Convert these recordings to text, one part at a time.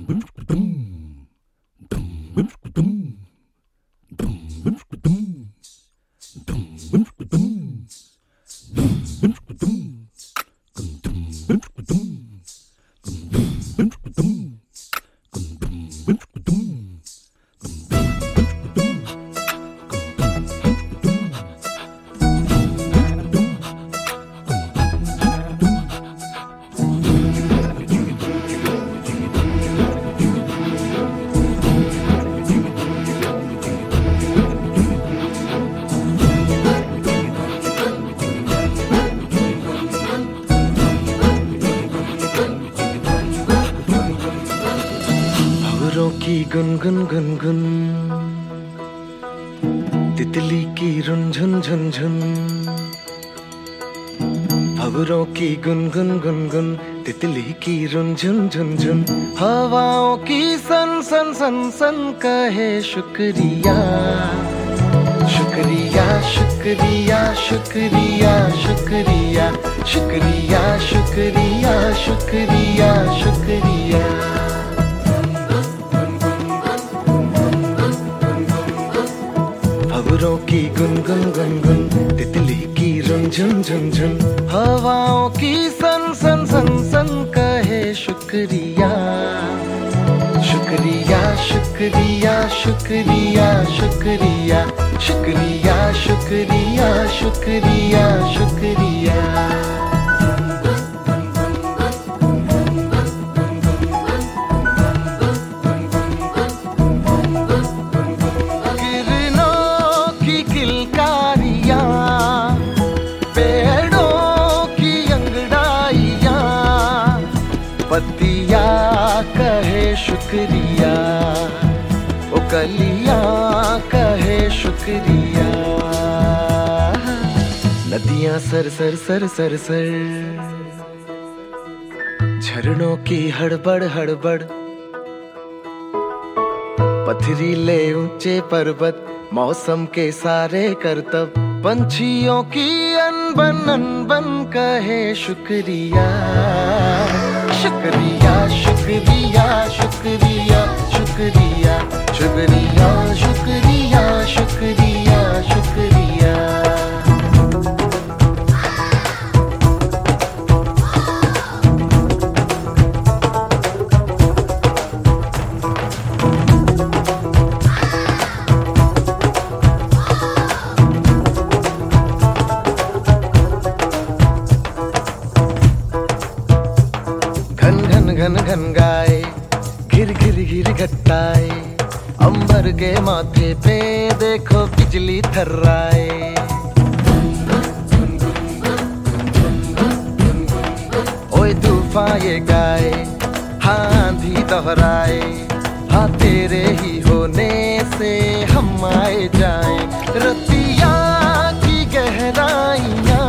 की गुनगुन गुनगुन, तितली की रुनझुन झुनझुन। भंवरों की गुनगुन गुनगुन, तितली की रुनझुन झुनझुन। हवाओं की सन सन सन सन कहे शुक्रिया शुक्रिया शुक्रिया शुक्रिया शुक्रिया शुक्रिया शुक्रिया शुक्रिया शुक्रिया। भंवरों की गुनगुन गुनगुन, तितली की रुनझुन झुनझुन। हवाओं की सन सन सन सन कहे शुक्रिया शुक्रिया शुक्रिया शुक्रिया शुक्रिया शुक्रिया शुक्रिया शुक्रिया शुक्रिया। पत्तिया कहे शुक्रिया, ओ कलियां कहे शुक्रिया। नदियां सर सर सर सर सर, झरनों की हड़बड़ हड़बड़। पथरीले ऊंचे पर्वत, मौसम के सारे करतब। पंछियों की अनबन कहे शुक्रिया शुक्रिया शुक्रिया शुक्रिया शुक्रिया शुक्रिया शुक्रिया शुक्रिया शुक्रिया। घन घन गाए, घिर घिर घिर घटाए। अंबर के माथे पे देखो बिजली थर्राए। ओए तूफान ये गाए, आंधी दोहराए। हाँ तेरे ही होने से हम आए जाए। रतिया की गहराइयाँ,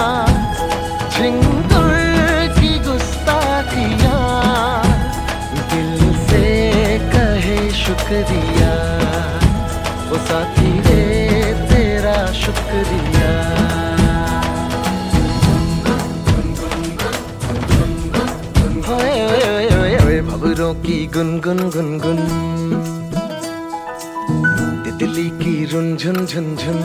झिंगुर की गुस्ताखियाँ। शुक्रिया ओ साथी रे तेरा शुक्रिया। भंवरों की गुनगुन गुनगुन, तितली की रुनझुन झुनझुन।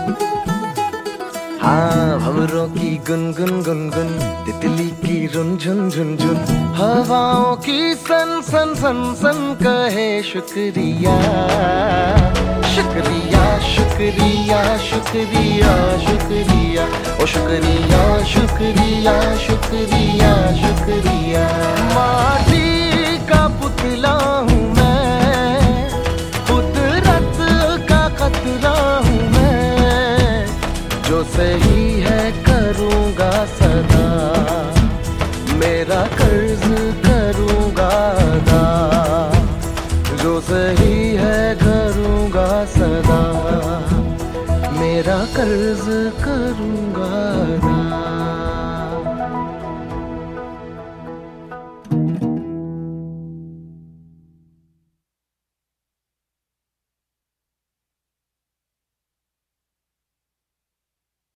हाँ भंवरों की गुनगुन गुनगुन, तितली की रुनझुन झुनझुन। हवाओं की सन सन सन सन कहे शुक्रिया शुक्रिया शुक्रिया शुक्रिया शुक्रिया ओ शुक्रिया शुक्रिया शुक्रिया शुक्रिया। माटी का पुतला हूँ मैं, कुदरत का कतरा हूँ मैं। जो सही है करूँगा सदा, मेरा कर्ज करूँगा अदा। जो सही है करूँगा सदा, मेरा कर्ज करूँगा।